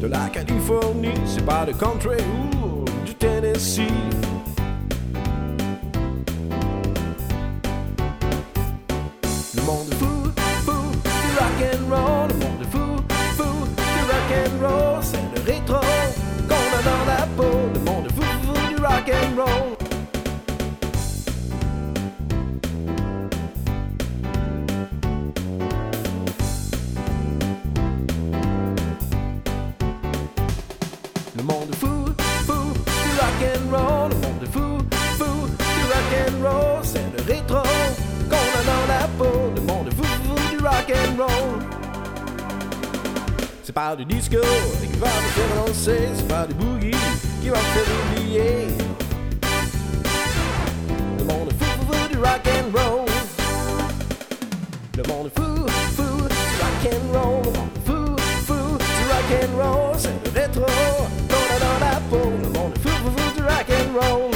la Californie, c'est pas le country ou du Tennessee. Le monde fou, fou du rock'n'roll, le monde fou, fou du rock'n'roll, c'est le rétro qu'on a dans la peau. Le monde fou, fou du rock'n'roll. Le monde fou, fou du rock'n'roll, le monde fou, fou du rock'n'roll, c'est le rétro qu'on a dans la peau. Le monde fou, fou du rock'n'roll. C'est pas du disco qui va me faire danser, c'est pas du boogie qui va me faire oublier. Le monde fou, fou du rock'n'roll. Le monde fou, fou du rock'n'roll, le monde fou, fou du rock'n'roll, c'est le rétro qu'on a dans la peau. Le monde fou, fou du rock'n'roll.